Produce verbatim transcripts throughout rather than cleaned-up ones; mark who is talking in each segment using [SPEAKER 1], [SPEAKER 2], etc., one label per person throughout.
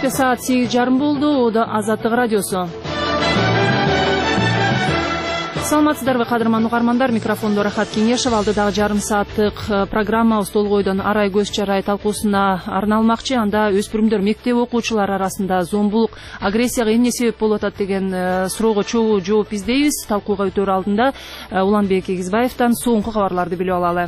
[SPEAKER 1] Кечээ саат сегиз жарым болду. Ода Азаттык радиосу. Саламатсыздарбы кадырман угармандар, микрофондо Рахат Кеңешев. Алдыдагы жарым сааттык программа Устол койдон арай көз чарай талкуусуна арналмакчы. Анда өспүрүмдөр мектеп окуучулары арасында зомбулук, агрессияга эмне себеп болуп атат деген суроого чогуу жооп издейбиз. Талкууга өтөр алдында Уланбек Эгизбаевден соңку кабарларды билип алалы.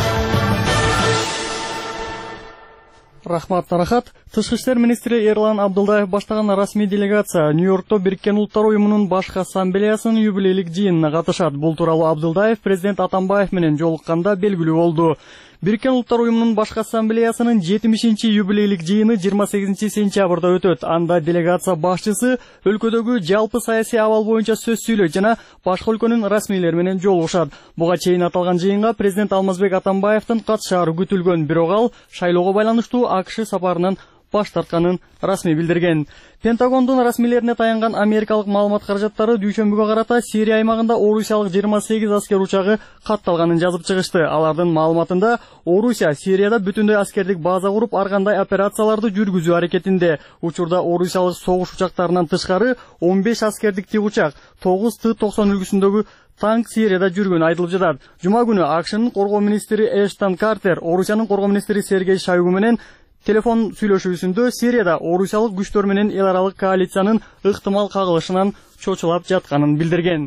[SPEAKER 2] Рахмат, Рахат. Тышкы иштер министри Эрлан Абдылдаев баштаган расмий делегация Нью-Йоркто Бириккен Улуттар уюмунун башкы ассамблеясынын юбилейлик жыйынына катышат. Бул тууралуу Абдылдаев президент Атамбаев менен жолукканда белгилүү болду. Бириккен Улуттар уюмунун башкы ассамблеясынын жетимишинчи юбилейлик жыйыны жыйырма сегизинчи сентябрда өтөт. Анда делегация башчысы өлкөдөгү жалпы саясий абал боюнча сөз сүйлөйт жана башка өлкөнүн расмийлери менен жолугушат. Буга чейин аталган жыйынга президент Алмазбек Атамбаевдин катышаары күтүлгөн, бирок ал шайлоого байланыштуу АКШ сапарынан баш тартканын расмий билдирген. Пентагондун расмийлерине таянган америкалык маалымат каражаттары дүйшөмбүгө карата Сирия аймагында орусиялык жыйырма сегиз аскер учагы катталганын жазып чыгышты. Алардын маалыматында Орусия Сирияда бүтүндөй аскердик база куруп, ар кандай операцияларды жүргүзүү аракетинде. Учурда орусиялык согуш учактарынан тышкары он беш аскердик тигучак, тогуз Т токсон үлгүсүндөгү танк Сирияда жүргөнү айтылып жатат. Жума күнү АКШнын коргоо министри Эштон Картер Орусиянын коргоо министри Сергей Шойгу менен телефон сүйлөшүүсүндө Сирияда орусиялык күчтөр менен эл аралык коалициянын ыктымал кагылышынан чочулап жатканын билдирген.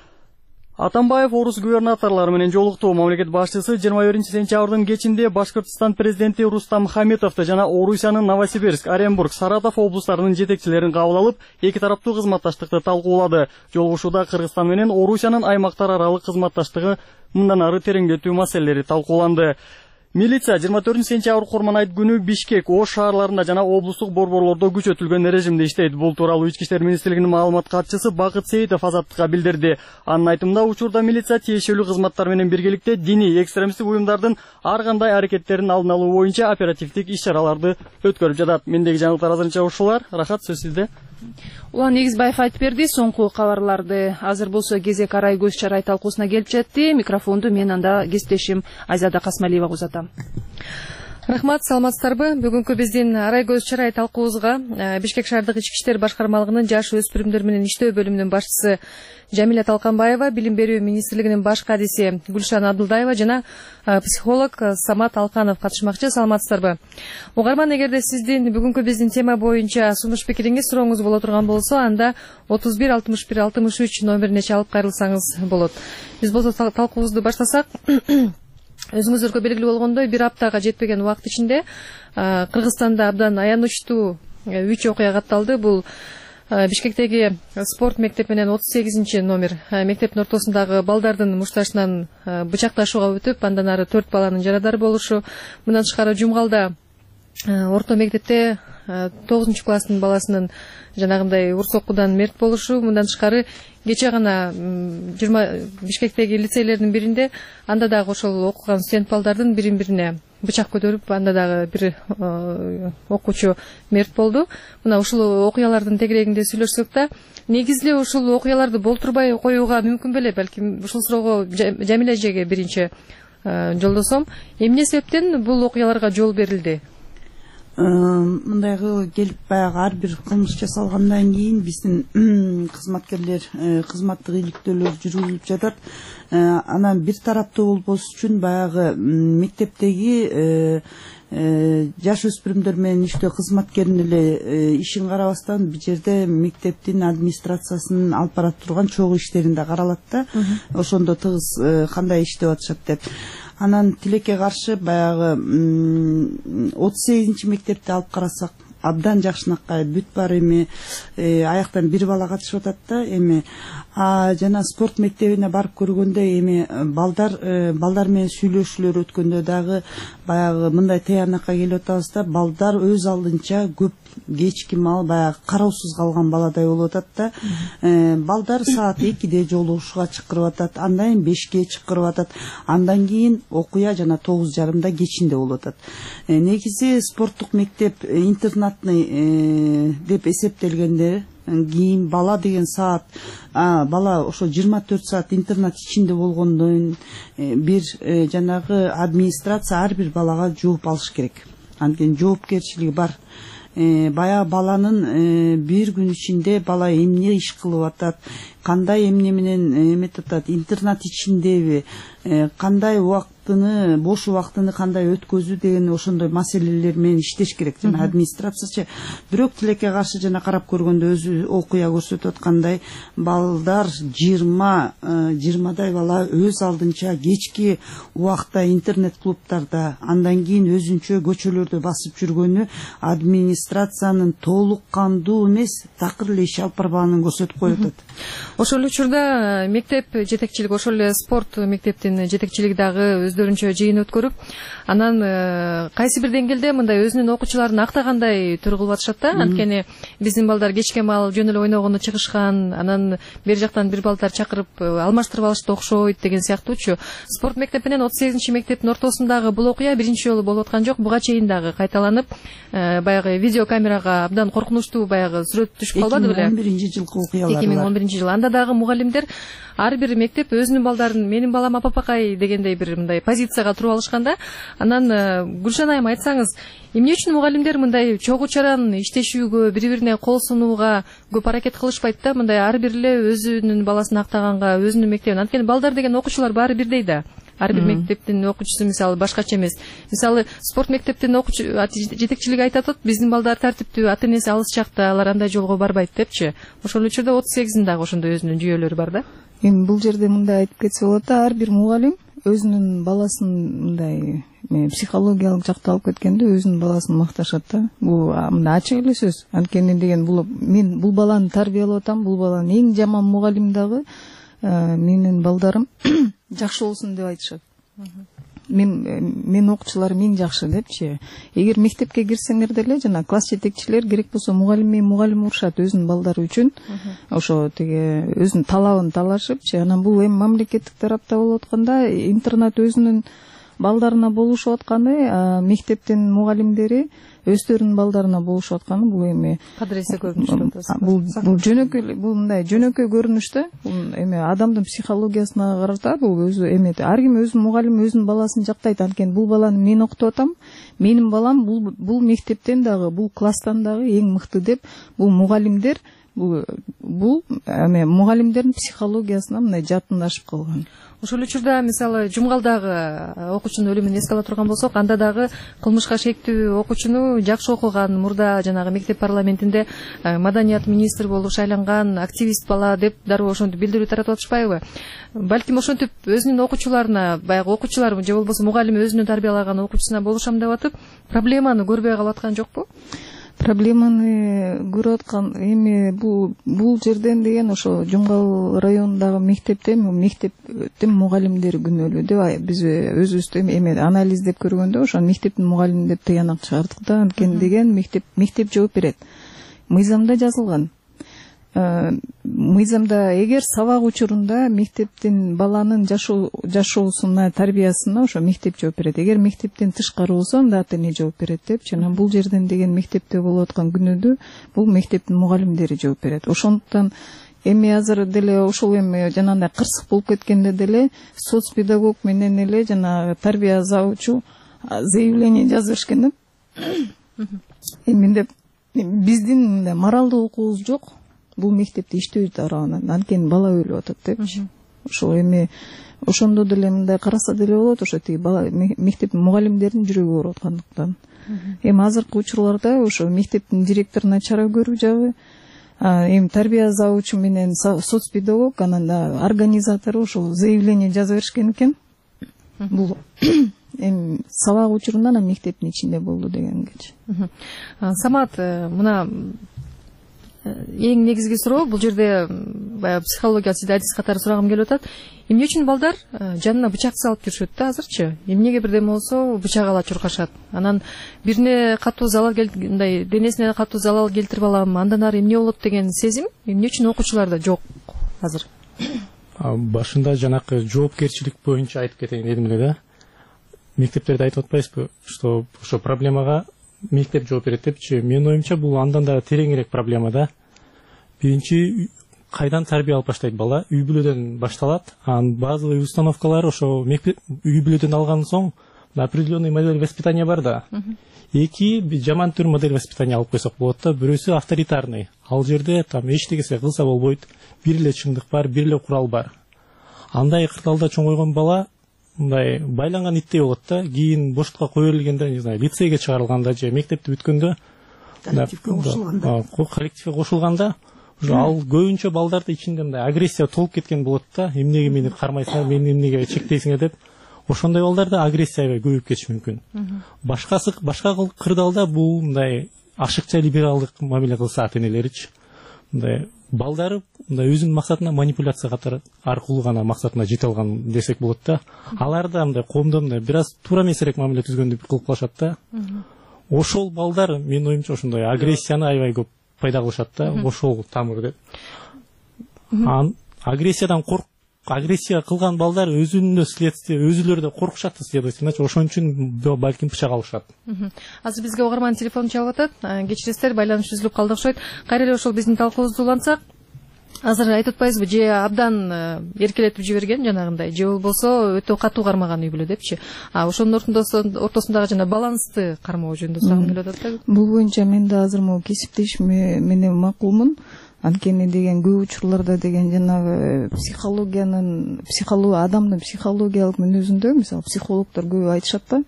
[SPEAKER 2] Атамбаев орус губернаторлору менен жолукту. Мамлекет башчысы жыйырма биринчи сентябрдын кечинде Башкыртстан президенти Рустам Хамитовду жана Орусиянын Новосибирск, Оренбург, Саратов облустарынын жетекчилерин кабыл алып, эки тараптуу кызматташтыкты талкуулады. Жолугушууда Кыргызстан менен Орусиянын аймактар аралык кызматташтыгы мындан ары тереңдетүү маселелери талкууланды. Милиция жыйырма төртүнчү сентябрь Курман айт күнү Бишкек, Ош шаарларында жана облустук борборлордо күчөтүлгөн режимде иштейт. Бул тууралуу Ички иштер министрлигинин маалымат катчысы Бакыт Сейитов Азаттыкка билдирди. Анын айтымында, учурда милиция тиешелүү кызматтар менен биргеликте диний экстремисттик уюмдардын ар кандай аракеттерин алдын алуу боюнча оперативдик иш-чараларды өткөрүп жатат. Мендеги жаңылыктар азырынча ушулар. Рахат, сөз сизде.
[SPEAKER 1] Улан Эгизбаев айтып берди. Соңку кабарларды азыр болсо кезек арай көз чарай талкуусуна келип жетти. Микрофонду мен анда кесиптешим Азада Касмалиева узатам.
[SPEAKER 3] Рахмат, саламатсыздарбы? Бүгүнкү биздин арай көз чарай талкуубузга Бишкек шаардык ички иштер башкармалыгынын жаш өспүрүмдөр менен иштөө бөлүмүнүн башчысы Жамиля Талканбаева, билим берүү министрлигинин баш кадиси Гүлшан Абдылдаева жана психолог Самат Алканов катышмакчы. Саламатсыздарбы? Угарман, эгерде сиздин бүгүнкү биздин тема боюнча сунуш пикириңиз, сурооңуз боло турган болсо, анда отуз бир алтымыш бир алтымыш үч номерине чалып кайрылсаңыз болот. Биз болсо талкуубузду баштасак, өзүңүзөргө белгилүү болгондой, бир аптага жетпеген убакыт ичинде Кыргызстанда абдан аянычтуу үч окуя катталды. Бул Бишкектеги спорт мектеп менен отуз сегизинчи номер мектептин ортосундагы балдардын мушташынан бычакташууга өтүп, андан ары төрт баланын жарадар болушу. Мындан тышкары Жумгалда орто мектепте тогузунчу класстын баласынын жанагындай урс окуудан мерт болушу. Мындан тышкары кече гана жыйырма Бишкектеги лицейлердин биринде анда дагы ошол окуган студент балдардын бирин бирине бычак көтөрүп, анда дагы бир окуучу мерт болду. Мына ушул окуялардын тегерегинде сүйлөшсөк да, негизде ушул окуяларды болтурбай коюуга мүмкүн беле? Балким ушул суроого Жамиля эжеге биринчи жолдосом. Эмне себептен бул окуяларга жол берилди?
[SPEAKER 4] Мындайгы келип баягы ар бир кылмыш жасалгандан кийин биздин кызматкерлер кызматтык иликтөөлөр жүргүзүлүп жатат. Анан бир тараптуу болбош үчүн баягы мектептеги жаш өспүрүмдөр менен иштөө кызматкеринин эле ишин карабастан, бир жерде мектептин администрациясынын алып бара турган чогуу иштерин да каралат да, ошондо тыгыз кандай иштеп атышат деп. Анан тилекке каршы баягы отуз сегизинчи мектепти алып карасак, абдан жакшынакай бүт бар, эми аяктан бир бала катышып атат да. Эми жана спорт мектебине барып көргөндө, эми балдар балдар менен сүйлөшүүлөр өткөндө дагы баягы мындай таянакка келип атабыз да, балдар өз алдынча көп кечки мал баягы кароосуз калган баладай болуп атат да. Балдар саат экиде жолугушууга чакырып атат, андан кийин бешке чакырып атат, андан кийин окуя жана тогуз жарымда кечинде болуп атат. Негизи спорттук мектеп интернатный деп эсептелгенде кийин бала деген саат, бала ошо жыйырма төрт саат интернат ичинде болгондон бир жанагы администрация ар бир балага жооп алыш керек. Анткени жоопкерчилиги бар. баягы баланын бир күн ичинде бала эмне иш кылып атат, кандай эмне менен эметип атат, интернет ичиндеби, кандай убактыны, бош убактыны кандай өткөзүү деген ошондой маселелер менен иштеш керек. Жана администрациячы бирок тилекке каршы жана карап көргөндө өзү окуя көрсөтүп аткандай балдар жыйырма жыйырмадай бала өз алдынча кечки убакта интернет клубтарда, андан кийин өзүнчө көчөлөрдө басып жүргөнү администрациянын толук кандуу эмес, такыр эле иш алып барбаганын көрсөтүп коюп атат.
[SPEAKER 3] Ошол эле учурда мектеп жетекчилиги, ошол эле спорт мектептин жетекчилиги дагы өздөрүнчө жыйын өткөрүп, анан кайсы бир деңгээлде мындай өзүнүн окуучуларын актагандай төр кылып атышат да. Анткени биздин балдар кечке маал жөн эле ойногону чыгышкан, анан бер жактан бир балдар чакырып алмаштырып алышты окшойт деген сыяктуучу. Спорт мектепинен отуз сегизинчи мектептин ортосундагы бул окуя биринчи жолу болуп аткан жок, буга чейин дагы кайталанып, баягы видеокамерага абдан коркунучтуу баягы сүрөт түшүп калбады беле?
[SPEAKER 4] эки миң он биринчи жылкы окуялар.
[SPEAKER 3] эки миң он биринчи жыл. Анда дагы мугалимдер ар бир мектеп өзүнүн балдарын менин балам апапакай дегендей бир мындай позицияга туруп алышканда, анан Гүлшан айым айтсаңыз, эмне үчүн мугалимдер мындай чогуу чаран иштешүүгө, бири-бирине кол сунууга көп аракет кылышпайт да, мындай ар бир эле өзүнүн баласын актаганга, өзүнүн мектебин. Анткени балдар деген окуучулар баары бирдей да. Ар бир мектептин окуучусу мисалы башкача эмес. Мисалы спорт мектептин окуучу жетекчилиги айтат, биздин балдар тартиптүү, ата энеси алыс жакта, алар андай жолго барбайт депчи. Ошол учурда отуз сегизин дагы ошондой өзүнүн жүйөлөрү бар да.
[SPEAKER 5] Эми бул жерде мындай айтып кетсе болот да, ар бир мугалим өзүнүн баласын мындай психологиялык жакта алып кеткенде өзүнүн баласын макташат да. Бул мындай ачык эле сөз. Анткени деген бул мен бул баланы тарбиялап атам, бул баланын эң жаман мугалим дагы менин балдарым жакшы болсун деп айтышат. Мен мен окуучуларым эң жакшы депчи. Эгер мектепке кирсеңер деле жана класс жетекчилер керек болсо мугалим менен мугалим урушат өзүнүн балдары үчүн. Ошо теге өзүнүн талабын талашыпчы. Анан бул эми мамлекеттик тарапта болуп атканда интернет өзүнүн балдарына болушуп атканы, мектептин мугалимдери өздөрүнүн балдарына болушуп атканы бул эми
[SPEAKER 3] кадыресе көрүнүш.
[SPEAKER 5] Бул бул жөнөкөй бул мындай жөнөкөй көрүнүш да. Бул эми адамдын психологиясына карата бул өзү эми ар ким өзүнүн мугалим өзүнүн баласын жактайт. Анткени бул баланы мен окутуп атам, менин балам бул бул мектептен дагы, бул класстан дагы эң мыкты деп бул мугалимдер бул бул эми мугалимдердин психологиясына мындай жакындашып калган.
[SPEAKER 3] Ошол учурда мисалы Жумгалдагы окуучунун өлүмүн эске ала турган болсок, анда дагы кылмышка шектүү окуучуну жакшы окуган, мурда жанагы мектеп парламентинде маданият министри болуп шайланган активист бала деп дароо ошентип билдирүү таратып атышпайбы? Балким ошентип өзүнүн окуучуларына, баягы окуучулар же болбосо мугалим өзүнүн тарбиялаган окуучусуна болушам деп атып, проблеманы көрбөй калып аткан жокпу?
[SPEAKER 5] Проблеманы көрүп аткан эми бул бул жерден деген ошо Жумгал районундагы мектепте мектептин мугалимдери күнөөлүү деп биз өзүбүз эми анализдеп көргөндө ошо мектептин мугалими деп тыянак чыгардык да. Анткени деген мектеп мектеп жооп берет. Мыйзамда жазылган. Мыйзамда эгер сабак учурунда мектептин баланын жашоо жашоосуна, тарбиясына ошо мектеп жооп берет. Эгер мектептен тышкары болсо анда ата эне жооп берет депчи. Анан бул жерден деген мектепте болуп аткан күнөөдү бул мектептин мугалимдери жооп берет. Ошондуктан эми азыр деле ошол эми жанагындай кырсык болуп кеткенде деле соц педагог менен эле жана тарбия завучу заявление жазып беришкен да. Эми деп биздин мындай моралдык укугубуз жок. Бул мектепте иштөө тарабынан, анткени бала өлүп атат депчи. Ошол эми ошондо деле мындай караса деле болот, ошо тиги бала мектептин мугалимдеринин жүрөгү ооруп аткандыктан. Эми азыркы учурларда ошо мектептин директоруна чара көрүү жагы, эми тарбия завучу менен соц педагог, анан организатор ошол заявление жазып беришкен экен. Бул эми сабак учурунда анан мектептин ичинде болду дегенгечи.
[SPEAKER 3] Самат, мына эң негизги суроо бул жерде баягы психологиялык сизде адис катары сурагым келип атат. Эмне үчүн балдар жанына бычак салып жүрүшөт да азырчы? Эмнеге бирдеме болсо бычак ала чуркашат. Анан бирине катуу залал мындай денесине катуу залал келтирип алам, андан ары эмне болот деген сезим эмне үчүн окуучуларда жок азыр?
[SPEAKER 6] Башында жанакы жоопкерчилик боюнча айтып кетейин дедим эле да. Мектептерде айтып атпайсызбы, что ошо проблемага мектеп жооп берет депчи. Менин оюмча бул андан да тереңирээк проблема да. Биринчи кайдан тарбия алып баштайт бала? Үй бүлөдөн башталат. Анан базовый установкалар ошо мектеп үй бүлөдөн алган соң определенный модель воспитания бар да. Эки жаман түр модель воспитания алып койсок болот да. Бирөөсү авторитарный. Ал жерде там эчтегесе кылса болбойт. Бир эле чындык бар, бир эле курал бар. Андай кырдаалда чоңойгон бала мындай байланган иттей болот да. Кийин боштукка кое берилгенде, не знаю, лицейге чыгарылганда же мектепти бүткөндө коллективге кошулганда, коллективге кошулганда уже ал көбүнчө балдарды ичинде мындай агрессия толуп кеткен болот да. Эмнеге мени кармайсыңар, мени эмнеге чектейсиңер деп. Ошондой балдарда агрессияга көбөйүп кетиши мүмкүн. Башкасы башка кырдаалда бул мындай ашыкча либералдык мамиле кылса ата-энелеричи. Мындай балдары мындай өзүнүн максатына манипуляция катары аркылуу гана максатына жете алган десек болот да. Алар да мындай коомдо мындай бир аз туура эмесирээк мамиле түзгөндү кылып калышат да. Ошол балдар менин оюмча ошондой агрессияны аябай көп пайда кылышат да. Ошол тамыр деп. Агрессиядан корк агрессия кылган балдар өзүнө следствие өзүлөрү да коркушат, следовательно, ошон үчүн балким бычак алышат.
[SPEAKER 3] Азыр бизге угарман телефон чалып атат. Кечиресиздер, байланыш үзүлүп калды окшойт. Кайра эле ошол биздин талкуубузду улантсак, азыр айтып атпайсызбы, же абдан эркелетип жиберген жанагындай, же болбосо өтө катуу кармаган үй бүлө депчи. А ошонун ортосундагы жана балансты кармоо жөнүндө сурагым келип атат да.
[SPEAKER 5] Бул боюнча мен да азыр могу кесиптеш менен макулмун. Анткени деген көп учурларда деген жанагы психологиянын психология адамдын психологиялык мүнөзүндө, мисалы психологдор көп айтышат да,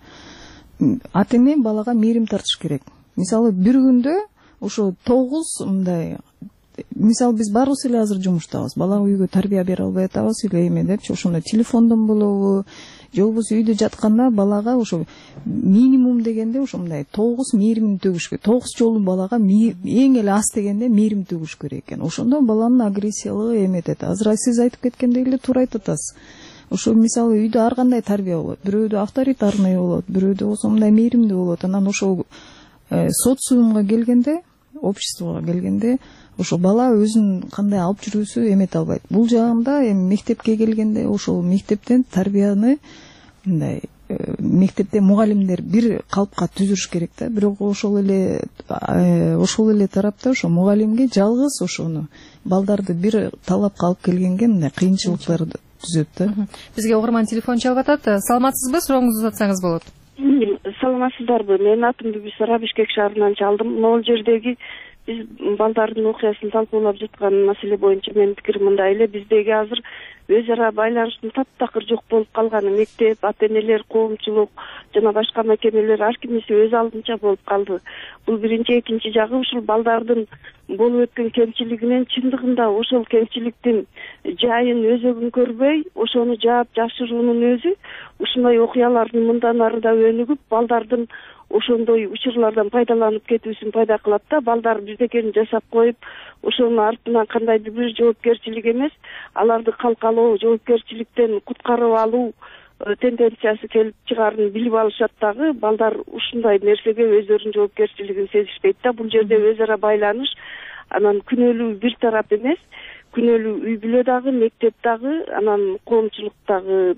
[SPEAKER 5] ата-эне балага мээрим тартыш керек. Мисалы бир күндө ошо тогуз мындай, мисалы биз баарыбыз эле азыр жумуштабыз, балага үйгө тарбия бере албай атабыз эле эме депчи, ошондо телефондон болобу, же болбосо үйдө жатканда балага ошо минимум дегенде ошо мындай тогуз мээримин төгүш керек. тогуз жолу балага эң эле аз дегенде мээрим төгүш керек экен. Ошондо баланын агрессиялыгы эметет. Азыр siz айтып кеткендей эле туура айтып атасыз. Ошо мисалы үйдө ар кандай тарбия болот. Бирөөдө авторитарный болот, бирөөдө болсо мындай мээримдүү болот. Анан ошол социумга келгенде, обществого келгенде ошо бала өзүн кандай алып жүрүүсү эмете албайт. Бул жагында эми мектепке келгенде ошол мектептен тарбияны мындай мектепте мугалимдер бир калпка түзүрүш керек да. Бирок ошол эле ошол эле тарапта ошо мугалимге жалгыз ошону балдарды бир талапка алып келгенге мындай кыйынчылыктарды түзөт да.
[SPEAKER 3] Бизге угарман телефон чалып атат. Саламатсызбы? Сурооңузду uzatсаңыз болот.
[SPEAKER 7] Саламатсыздарбы? Мен атым Бүбүсара, Бишкек шаарынан чалдым. Могул жердеги биз балдардын окуясын талкуулап жаткан маселе боюнча менин пикирим мындай эле. Биздеги азыр өз ара байланыштын таптакыр жок болуп калганы, мектеп, ата-энелер, коомчулук жана башка мекемелер ар кимиси өз алдынча болуп калды. Бул биринчи, экинчи жагы ушул балдардын болуп өткөн кемчилигинен чындыгында ошол кемчиликтин жайын өзөгүн көрбөй, ошону жаап жашыруунун өзү ушундай окуялардын мындан ары да өнүгүп, балдардын ошондой учурлардан пайдаланып кетүүсүн пайда кылат да. Балдар биздекени жашап коюп, ошонун артынан кандайдыр бир жоопкерчилик эмес, аларды калкалоо, жоопкерчиликтен куткарып алуу тенденциясы келип чыгаарын билип алышат дагы. Балдар ушундай нерсеге өздөрүнүн жоопкерчилигин сезишпейт да. Бул жерде өз ара байланыш, анан күнөөлүү бир тарап эмес, күнөөлүү үй бүлө дагы, мектеп дагы, анан коомчулук дагы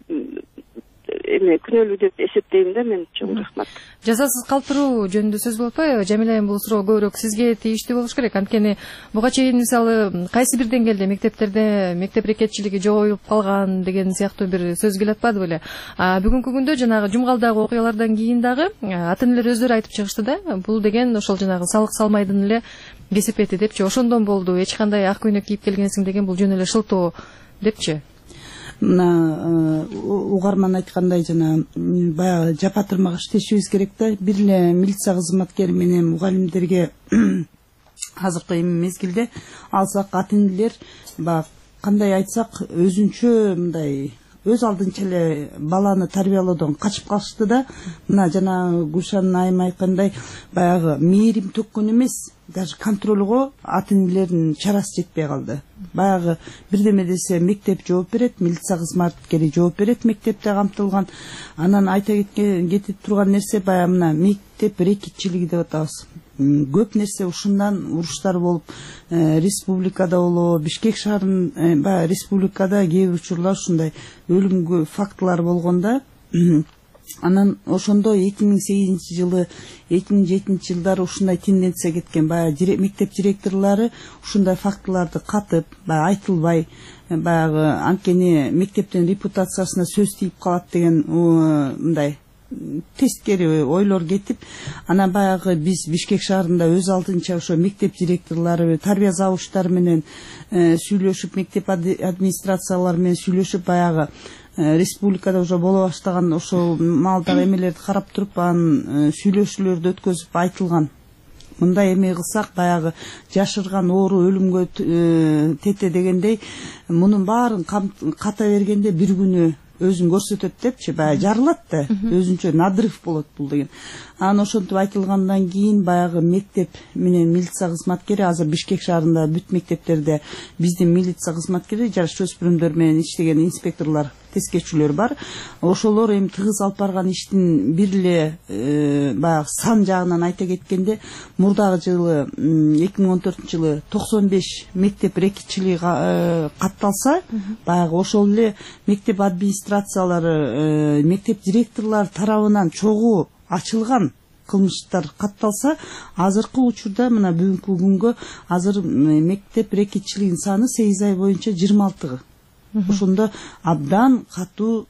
[SPEAKER 7] эме күнөөлүү деп эсептейм да мен. Чоң рахмат.
[SPEAKER 3] Жазасыз калтыруу жөнүндө сөз болуп атпайбы? Жамиля айым, бул суроо көбүрөөк сизге тийиштүү болуш керек. Анткени буга чейин мисалы кайсы бир деңгээлде мектептерде мектеп рекетчилиги жогоюп калган деген сыяктуу бир сөз келип атпады беле? Бүгүнкү күндө жанагы жумгалдагы окуялардан кийин дагы ата-энелер өздөрү айтып чыгышты да. Бул деген ошол жанагы салык салмайдын эле кесепети депчи. Ошондон болду, эч кандай ак көйнөк кийип келгенсиң деген бул жөн эле шылтоо депчи.
[SPEAKER 4] Мына угарман айткандай жана баягы жапа тырмак иштешибиз керек да. Бир эле милиция кызматкери менен мугалимдерге азыркы мезгилде алсак, ата-энелер баягы кандай айтсак өзүнчө мындай өз алдынча эле баланы тарбиялоодон качып калышты да. Мына жана Гүлшан айым айткандай баягы мээрим төккөн эмес, даже контролго ата-энелердин чарасы жетпей калды. Баягы бирдеме десе мектеп жооп берет, милиция кызматкери жооп берет, мектепте камтылган. Анан айта кетип турган нерсе баягы мына мектеп рекетчилиги деп атабыз. Көп нерсе ушундан уруштар болуп, республикада болобу, Бишкек шаарынын баягы республикада кээ бир учурлар ушундай өлүм фактылар болгондо, анан ошондо эки миң сегизинчи жылы, эки миң жетинчи жылдары ушундай тенденция кеткен. Баягы мектеп директорлору ушундай фактыларды катып, баягы айтылбай, баягы анткени мектептин репутациясына сөз тийип калат деген мындай тескери ойлор кетип, анан баягы биз Бишкек шаарында өз алдынча ошо мектеп директорлору, тарбия завучтары менен сүйлөшүп, мектеп администрациялары менен сүйлөшүп, баягы республикада уже боло баштаган ошол маалдагы эмелерди карап туруп, анан сүйлөшүүлөрдү өткөзүп айтылган. Мындай эме кылсак, баягы жашырган оору өлүмгө тете дегендей, мунун баарын ката бергенде бир күнү өзүн көрсөтөт депчи, баягы жарылат да, өзүнчө надрыв болот бул деген. Анан ошентип айтылгандан кийин баягы мектеп менен милиция кызматкери, азыр Бишкек шаарында бүт мектептерде биздин милиция кызматкери, жаш өспүрүмдөр менен иштеген инспекторлор, тескечүүлөр бар. Ошолор эми тыгыз алып барган иштин бир эле баягы сан жагынан айта кеткенде, мурдагы жылы эки миң он төртүнчү жылы токсон беш мектеп рекетчилиги катталса, баягы ошол эле мектеп администрациялары, мектеп директорлору тарабынан чогуу ачылган кылмыштар катталса, азыркы учурда мына бүгүнкү күнгө азыр мектеп рекетчилигинин саны сегиз ай боюнча жыйырма алтыга. Ошондо абдан катуу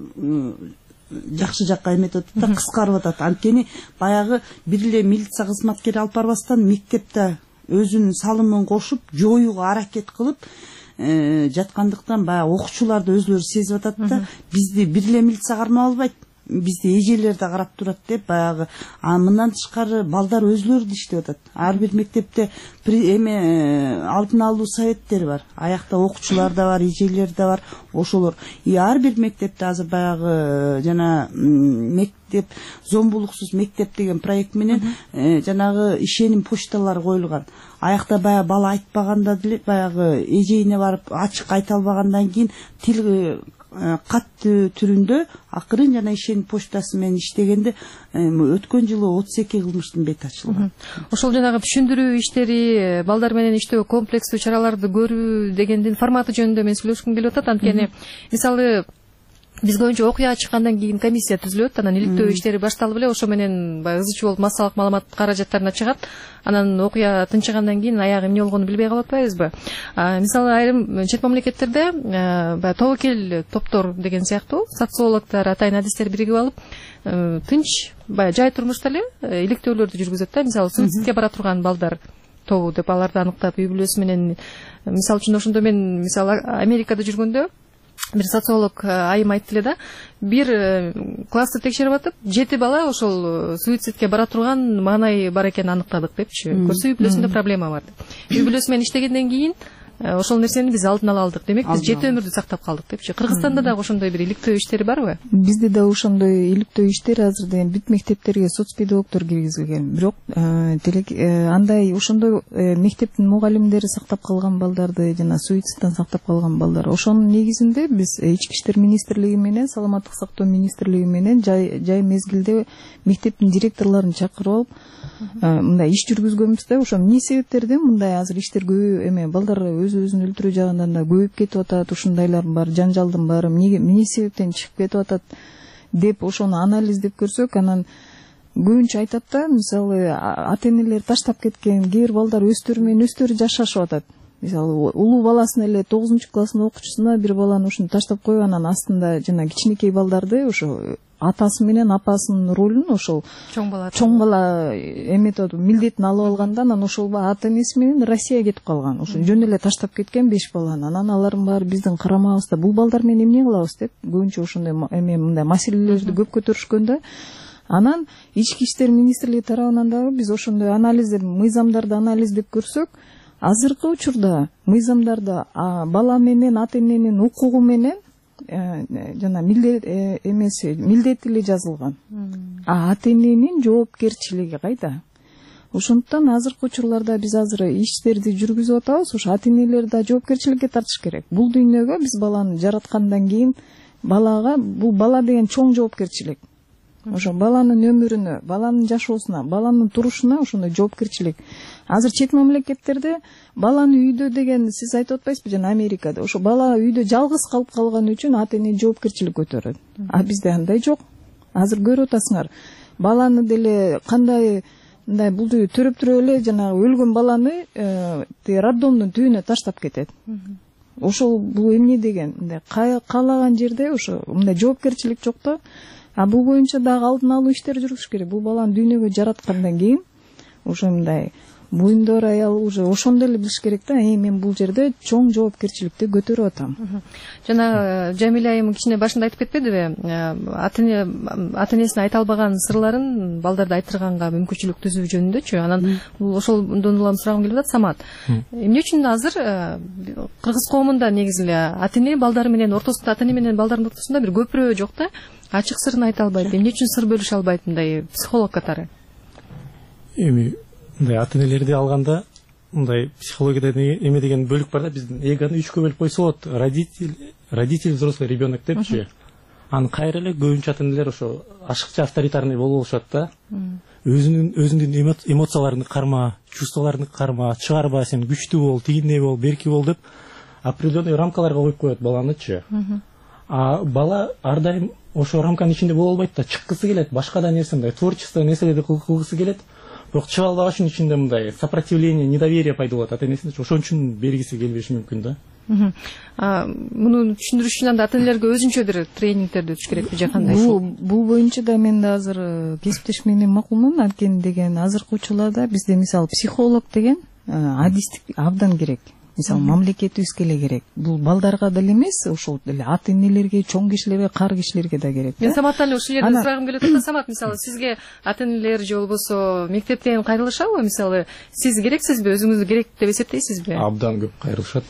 [SPEAKER 4] жакшы жакка эметип атат да, кыскарып атат. Анткени баягы бир эле милиция кызматкери алып барбастан мектепте өзүнүн салымын кошуп, жоюуга аракет кылып жаткандыктан баягы окуучулар да өзлөрү сезип атат да, бизди бир эле милиция кармап албайт, бизди эжелер да карап турат деп, баягы мындан тышкары балдар өзлөрү да иштеп атат. Ар бир мектепте эме алдын алуу советтери бар, аякта окуучулар да бар, эжелер да бар, ошолор. И ар бир мектепте азыр баягы жана мектеп зомбулуксуз мектеп деген проект менен жанагы ишеним почталары коюлган. Аякта баягы бала айтпаганда деле, баягы эжейине барып ачык айта албагандан кийин тил катты түрүндө акырын жана ишеним почтасы менен иштегенде өткөн жылы отуз эки кылмыштын бети ачылган.
[SPEAKER 3] Ошол жанагы түшүндүрүү иштери, балдар менен иштөө, комплекстүү чараларды көрүү дегендин форматы жөнүндө мен сүйлөшкүм келип атат. Анткени мисалы биз көбүнчө окуя чыккандан кийин комиссия түзүлөт, анан иликтөө иштери башталып эле ошо менен баягы ызычуу болуп массалык маалымат каражаттарына чыгат. Анан окуя тынчыгандан кийин аягы эмне болгонун билбей калып атпайбызбы? Мисалы айрым чет мамлекеттерде баягы тобокел топтор деген сыяктуу социологдор, атайын адистер биригип алып, тынч баягы жай турмушта эле иликтөөлөрдү жүргүзөт да. Мисалы суицидке бара турган балдар тобу деп аларды аныктап, үй бүлөсү менен, мисалы үчүн ошондо мен мисалы Америкада жүргөндө бир социолог айым айтты эле да, бир классты текшерип атып, жети бала ошол суицидке бара турган маанай бар экенин аныктадык депчи. Көрсө үй бүлөсүндө проблема бар деп. Үй бүлөсү менен иштегенден кийин ошол нерсени биз алдын ала алдык. Демек биз жети өмүрдү сактап калдык депчи. Кыргызстанда дагы ошондой бир иликтөө иштери барбы?
[SPEAKER 5] Бизде да ошондой иликтөө иштер азыр деген бүт мектептерге соцпедагогдор киргизилген. Бирок андай ошондой мектептин мугалимдери сактап калган балдарды, жана суицидтен сактап калган балдар, ошонун негизинде биз ички иштер министрлиги менен, саламаттык сактоо министрлиги менен жай жай мезгилде мектептин директорлорун чакырып алып мындай иш жүргүзгөнбүз да. Ошо эмне себептерден мындай азыр иштер көп эме балдар өз-өзүн өлтүрүү жагынан да көбөйүп кетип атат, ушундайлар бар, жанжалдын баары эмне эмне себептен чыгып кетип атат деп ошону анализдеп көрсөк, анан көбүнчө айтат да, мисалы ата энелер таштап кеткен, кээ бир балдар өздөрү менен өздөрү жашашып атат. Мисалы улуу баласын эле тогузунчу класстын окуучусуна бир баланы ушуну таштап коюп, анан астында жана кичинекей балдарды ошо атасы менен апасынын ролун ошол
[SPEAKER 3] чоң бала
[SPEAKER 5] чоң бала эметип милдетин алып алганда, анан ошол ата энеси менен Россияга кетип калган. Ошо жөн эле таштап кеткен беш баланы. Анан алардын баары биздин карамабызда, бул балдар менен эмне кылабыз деп көбүнчө ошондой эме мындай маселелерди көп көтөрүшкөн да. Анан ички иштер министрлиги тарабынан дагы биз ошондой анализдер, мыйзамдарды анализдеп көрсөк, азыркы учурда мыйзамдарда бала менен ата эненин укугу менен жана милдет эмеси милдети эле жазылган. А ата эненин жоопкерчилиги кайда? Ошондуктан азыркы учурларда биз азыр иштерди жүргүзүп атабыз, ошо ата энелерди да жоопкерчиликке тартыш керек. Бул дүйнөгө биз баланы жараткандан кийин балага, бул бала деген чоң жоопкерчилик. Ошо баланын өмүрүнө, баланын жашоосуна, баланын турушуна ошондой жоопкерчилик. Азыр чет мамлекеттерде баланы үйдө деген сиз айтып атпайсызбы, жана Америкада ошо бала үйдө жалгыз калып калган үчүн ата эне жоопкерчилик көтөрөт. А бизде андай жок. Азыр көрүп атасыңар, баланы деле кандай мындай булду төрөп төрөп эле жанагы өлгөн баланы роддомдун түбүнө таштап кетет. Ошол бул эмне деген? Мындай каалаган жерде ошо мындай жоопкерчилик жок да. А бул боюнча дагы алдын алуу иштери жүргүзүш керек. Бул баланы дүйнөгө жараткандан кийин ошондой буюмдор аял уже ошондо эле билиш керек да, э мен бул жерде чоң жоопкерчиликти көтөрүп атам.
[SPEAKER 3] Жана Жамиля айым кичине башында айтып кетпедиби? Ата энесине айта албаган сырларын балдарды айтырганга мүмкүнчүлүк түзүү жөнүндөчү. Анан бул ошондон улам сурагым келип атат, Самат. Эмне үчүн азыр кыргыз коомунда негизи эле ата эне балдары менен ортосунда, ата эне менен балдардын ортосунда бир көпүрө жок да, ачык сырын айта албайт. Эмне үчүн сыр бөлүшө албайт мындай психолог катары? Эми
[SPEAKER 6] мындай ата энелерди алганда мындай психологияда эме деген бөлүк бар да, биздин эгону үчкө бөлүп койсо болот. Родитель, родитель, взрослый ребенок депчи. Анын кайра эле көбүнчө ата энелер ошо ашыкча авторитарный болуп алышат да. Өзүнүн өзүнүн эмоцияларын карма, чувстволорун карма, чыгарба, сен күчтүү бол, тигиндей бол, берки бол деп определенный рамкаларга коюп коет баланычы. А бала ар дайым ошо рамканын ичинде боло албайт да, чыккысы келет, башка да нерсе, мындай творчество нерселерди кылгысы келет. Бирок чыга албаган ичинде мындай сопротивление, недоверие пайда болот ата энесине. Ошон үчүн бергиси келбеши мүмкүн да.
[SPEAKER 3] Муну түшүндүрүш үчүн анда ата энелерге өзүнчө бир тренингтерди өтүш керекпи же кандай?
[SPEAKER 5] Бул боюнча да мен да азыр кесиптеш менен макулмун. Анткени деген азыркы учурларда бизде мисалы психолог деген адистик абдан керек. Мисалы мамлекетибизге эле керек. Бул балдарга деле эмес, ошол эле ата энелерге, чоң кишилерге, кар кишилерге да керек.
[SPEAKER 3] Мен Саматтан ушул жерде сурагым келип атат. Самат, мисалы сизге ата энелер же болбосо мектептен кайрылышабы? Мисалы сиз керексизби, өзүңүздү керек деп эсептейсизби?
[SPEAKER 6] Абдан көп кайрылышат.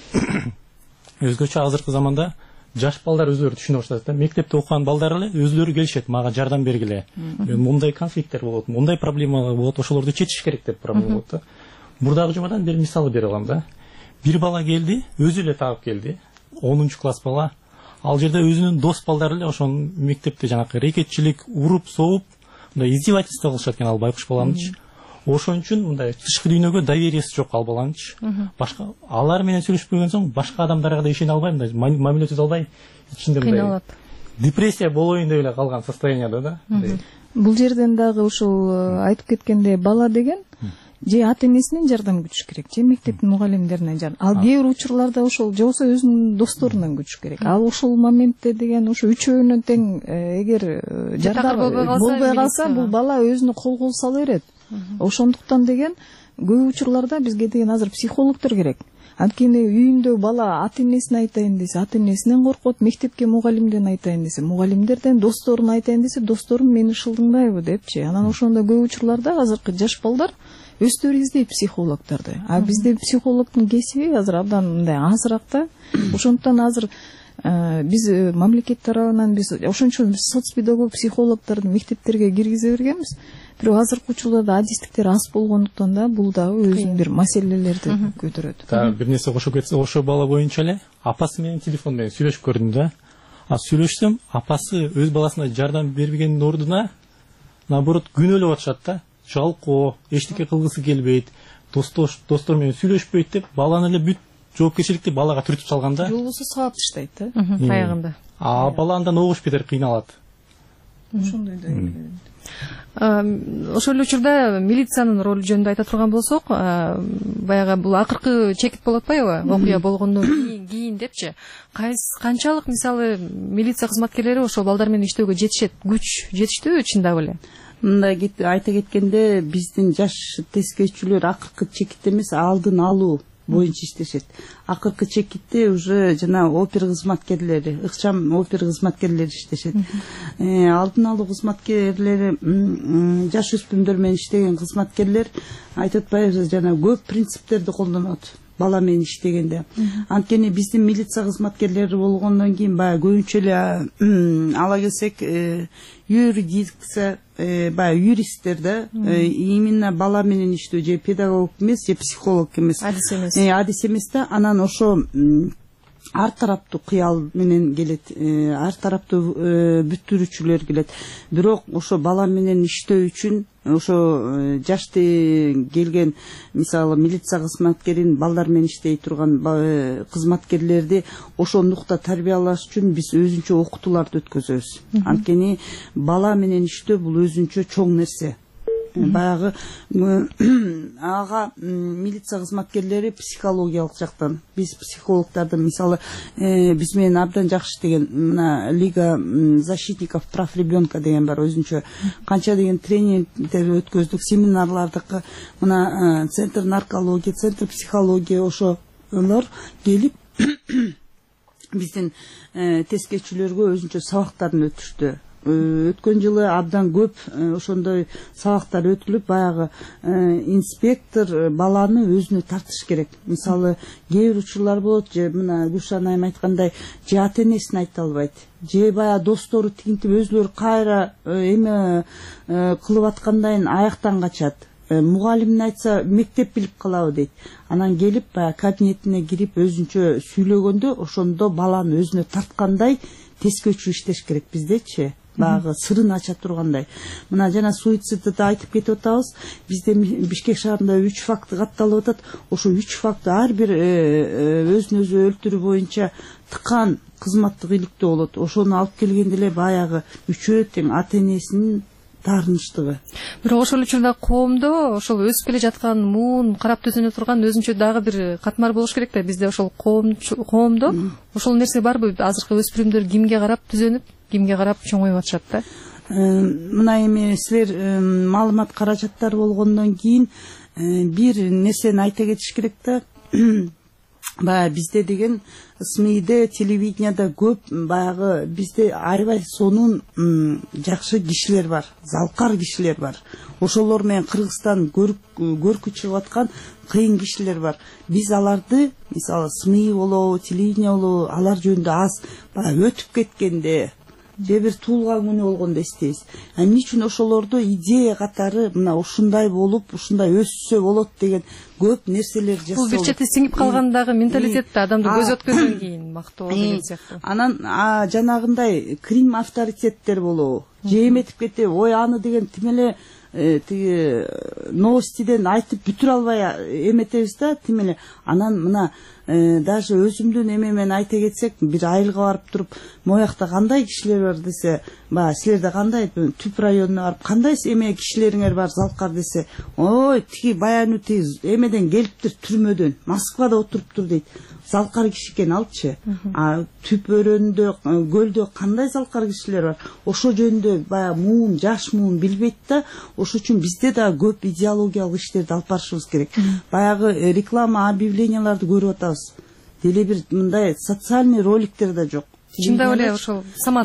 [SPEAKER 6] Өзгөчө азыркы заманда жаш балдар өздөрү түшүнө башташат да. Мектепте окуган балдар эле өздөрү келишет, мага жардам бергиле. Мындай конфликттер болот, мындай проблемалар болот, ошолорду чечиш керек деп проблема болот да. Мурдагы жумадан бир мисал бере алам да. Бир бала келди, өзү эле тагып келди. онунчу класс бала. Ал жерде өзүнүн дос балдары эле ошон мектепте жанакы рекетчилик, уруп, соуп, мындай издевательство кылышат экен ал байкуш баланычы. Ошон үчүн мындай тышкы дүйнөгө довериясы жок ал баланычы. Башка алар менен сүйлөшпөгөн соң башка адамдарга да ишене албай, мындай мамиле түзө албай, ичинде мындай депрессия болоюн деп эле калган состояниеда да.
[SPEAKER 5] Бул жерден дагы ушул айтып кеткендей бала деген же ата энесинен жардам күтүш керек, же мектептин мугалимдеринен жардам. Ал кээ бир учурларда ошол же болбосо өзүнүн досторунан күтүш керек. Ал ошол моментте деген ошо үчөөнүн тең эгер жардам болбой калса, бул бала өзүнө кол кол сала берет. Ошондуктан деген көп учурларда бизге деген азыр психологдор керек. Анткени үйүндө бала ата энесине айтайын десе, ата энесинен коркот, мектепке мугалимден айтайын десе, мугалимдерден, досторуна айтайын десе, досторум мени шылдыңдайбы депчи. Анан ошондо көп учурларда азыркы жаш балдар өздөрү издейт психологдорду. А бизде психологдун кесиби азыр абдан мындай азыраак да. Ошондуктан азыр биз мамлекет тарабынан биз ошон үчүн соцпедагог психологдорду мектептерге киргизе бергенбиз. Бирок азыркы учурларда адистиктер аз болгондуктан да бул дагы өзүнүн бир маселелерди көтөрөт.
[SPEAKER 6] Та бир нерсе кошуп кетсе, ошо бала боюнча эле апасы менен телефон менен сүйлөшүп көрдүм да. А сүйлөшсөм, апасы өз баласына жардам бербегендин ордуна наоборот күнөөлөп атышат да. Жалкоо, эчтеке кылгысы келбейт, достор достор менен сүйлөшпөйт деп баланы эле бүт жоопкерчиликти балага түртүп салган да.
[SPEAKER 5] Же болбосо сабап таштайт да
[SPEAKER 3] аягында.
[SPEAKER 6] А бала андан огуш бетер кыйналат.
[SPEAKER 5] Ошондой да.
[SPEAKER 3] Ошол эле учурда милициянын ролу жөнүндө айта турган болсок, баягы бул акыркы чекит болуп атпайбы? Окуя болгондон кийин депчи. Канчалык мисалы милиция кызматкерлери ошол балдар менен иштөөгө жетишет, күч жетиштүүбү чындап эле?
[SPEAKER 4] Мындай айта кеткенде биздин жаш тескөөчүлөр акыркы чекит эмес, алдын алуу боюнча иштешет. Акыркы чекитте уже жана опер кызматкерлери, ыкчам опер кызматкерлери иштешет. Алдын алуу кызматкерлери, жаш өспүрүмдөр менен иштеген кызматкерлер айтып атпайбыз, жана көп принциптерди колдонот бала менен иштегенде. Анткени биздин милиция кызматкерлери болгондон кийин баягы көбүнчө эле ала келсек юридикция, баягы юристтер да, именно бала менен иштөө же педагог эмес, же психолог эмес,
[SPEAKER 3] адис эмес.
[SPEAKER 4] Адис эмес да, анан ошо ар тараптуу кыял менен келет, ар тараптуу бүттүрүүчүлөр келет. Бирок ошо бала менен иштөө үчүн ошо жашты келген мисалы милиция кызматкерин балдар менен иштей турган кызматкерлерди ошондукта тарбиялаш үчүн биз өзүнчө окутууларды өткөзөбүз. Анткени бала менен иштөө бул өзүнчө чоң нерсе. Баягы ага милиция кызматкерлери психологиялык жактан, биз психологдордун мисалы биз менен абдан жакшы иштеген мына Лига защитников прав ребенка деген бар, өзүнчө канча деген тренингдер өткөздүк, семинарлардыкы, мына центр наркология, центр психология, ошолор келип биздин тескечилерге өзүнчө сабактарын өтүштү. Өткөн жылы абдан көп ошондой сабактар өтүлүп, баягы инспектор баланы өзүнө тартыш керек. Мисалы, кээ бир учурлар болот, же мына Гүлшан айым айткандай, же ата энесин айта албайт, же баягы достору тигинтип өзүлөрү кайра эме кылып аткандайын аяктан качат. Мугалимин айтса мектеп билип калабы дейт. Анан келип баягы кабинетине кирип өзүнчө сүйлөгөндө ошондо баланы өзүнө тарткандай тескечүү иштеш керек биздечи. Багы сырын ача тургандай. Мына жана суицидти да айтып кетип атабыз. Бизде Бишкек шаарында үч факты катталып атат. Ошо үч факты ар бир өзүн өзү өлтүрүү боюнча тыкан кызматтык иликтөө болот. Ошону алып келгенде эле баягы үчөө тең ата энесинин таарынычтыгы.
[SPEAKER 3] Бирок ошол учурда коомдо ошол өсүп келе жаткан муун карап түзөнө турган өзүнчө дагы бир катмар болуш керек да. Бизде ошол коомдо ошол нерсе барбы? Азыркы өспүрүмдөр кимге карап түзөнүп, кимге карап чоңоюп атышат да?
[SPEAKER 4] Мына эми силер маалымат каражаттар болгондон кийин бир нерсени айта кетиш керек да. Баягы бизде деген СМИде, телевиденияда көп баягы бизде аябай сонун жакшы кишилер бар, залкар кишилер бар. Ошолор менен Кыргызстан көркү чыгып аткан кыйын кишилер бар. Биз аларды, мисалы СМИ болобу, телевидение болобу, алар жөнүндө аз баягы өтүп кеткенде, же бир туулган күнү болгондо эстейбиз. Эмне үчүн ошолорду идея катары мына ушундай болуп, ушундай өссө болот деген көп нерселер жасалып.
[SPEAKER 3] Бул бир чети сиңип калгандагы менталитетти адамды көз өткөздөн кийин мактоо деген сыяктуу.
[SPEAKER 4] Анан жанагындай крим авторитеттер болобу, же эметип кетип, ой аны деген тим эле тиги новостиден айтып бүтүрө албай эметебиз да, тим эле. Анан мына даже өзүмдүн эме менен айта кетсек, бир айылга барып туруп, моякта кандай кишилер бар десе, баягы силерде кандай Түп районуна барып, кандай эме кишилериңер бар залкар десе, ой тиги баягы тиги эмеден келиптир, түрмөдөн, Москвада отуруптур дейт. Залкар киши экен алчы. А Түп өрөөнүндө, көлдө кандай залкар кишилер бар? Ошо жөнүндө баягы муун, жаш муун билбейт да. Ошо үчүн бизде да көп идеологиялык иштерди алып барышыбыз керек. Баягы реклама объявленияларды көрүп атабыз. Деле бир мындай социальный роликтер да жок.
[SPEAKER 3] Чындап эле ошол Самат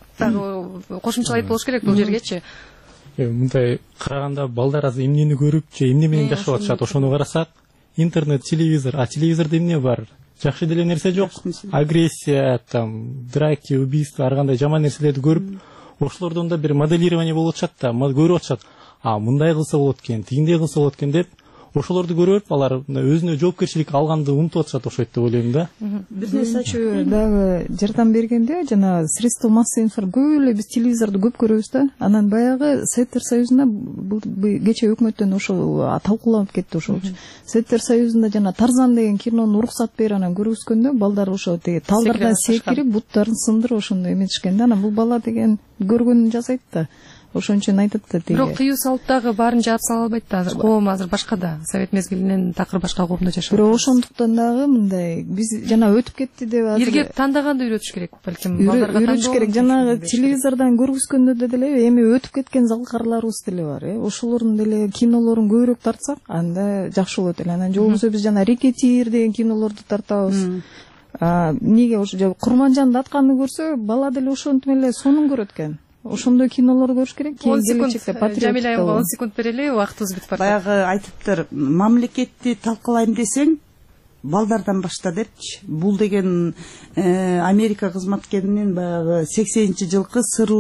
[SPEAKER 3] дагы кошумчалайт болуш керек бул жергечи.
[SPEAKER 6] Мындай караганда балдар азыр эмнени көрүп же эмне менен жашап атышат, ошону карасак, интернет, телевизор, а телевизордо эмне бар? Жакшы деле нерсе жок. Агрессия, там, драки, убийства, ар кандай жаман нерселерди көрүп, ошолордон да бир моделирование болуп атышат да, көрүп атышат. А мындай кылса болот экен, тигиндей кылса болот экен деп, ошолорду көрүп, алар өзүнө жоопкерчилик алганды унутуп атышат окшойт деп ойлойм да.
[SPEAKER 5] Бир нерсе дагы жардам бергенде, жана средства массовой информации көп эле биз телевизорду көп көрөбүз да. Анан баягы Советтер Союзунда бул кече өкмөттөн ошол талкууланып кетти ошол. Советтер Союзунда жана Тарзан деген кинону уруксат бер анан көргөзгөндө балдар ошо теги талдардан секирип, буттарын сындырып ошондой эметишкен да. Анан бул бала деген көргөнүн жасайт да. Ошон үчүн айтат да теги.
[SPEAKER 3] Бирок тыюу салт дагы баарын жаап сала албайт да. Азыр коом азыр башка да. Совет мезгилинен такыр башка коомдо жашап.
[SPEAKER 5] Бирок ошондуктан дагы мындай биз жана өтүп кетти деп азыр.
[SPEAKER 3] Эрге тандаганды үйрөтүш керек, балким балдарга тандоо.
[SPEAKER 5] Үйрөтүш керек. Жанагы телевизордон көргөзгөндө деле эми өтүп кеткен залкарларыбыз деле бар, э. Ошолордун деле кинолорун көбүрөөк тартсак, анда жакшы болот эле. Анан жолбосо биз жана Рекетир деген кинолорду тартабыз. Эмнеге ошо Курманжандын атканын көрсө, бала деле ошентип эле сонун көрөт экен. Ошондой кинолорду көрүш керек.
[SPEAKER 3] он секунд Жамиля айымга он секунд берели, убактыбыз бүтүп барат.
[SPEAKER 4] Баягы айтыптыр, мамлекетти талкалайм десең, балдардан башта депчи. Бул деген Америка кызматкеринин баягы сексенинчи жылкы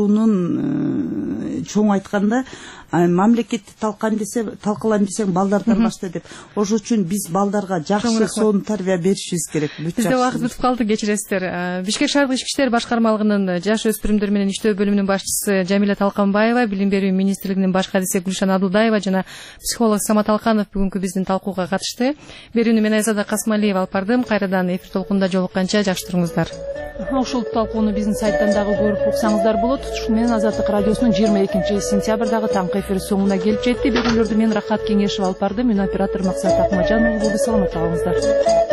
[SPEAKER 4] сыруунун чоң айтканда, мамлекетти талкалайм десе, талкалайм десең балдардан башта деп. Ошол үчүн биз балдарга жакшы сонун тарбия беришибиз керек.
[SPEAKER 3] Бизде убакыт бүтүп калды, кечиресиздер. Бишкек шаардык ички иштер башкармалыгынын жаш өспүрүмдөр менен иштөө бөлүмүнүн башчысы Жамиля Талканбаева, Билим берүү министрлигинин баш кадиси Гүлшан Абдулдаева жана психолог Самат Алканов бүгүнкү биздин талкууга катышты. Берүүнү мен Айзада Касмалиева алып бардым. Кайрадан эфир толкунунда жолукканча жакшы туруңуздар.
[SPEAKER 1] ушул талкууну биздин сайттан дагы көрүп уксаңыздар болот. Ушуну менен Азаттык радиосунун жыйырма экинчи сентябрдагы таңкы эфири соңуна келип жетти. Берүүлөрдү мен Рахат Кеңешева алып бардым. Мен оператор Максат Акмажанов болду. Саламатта калыңыздар.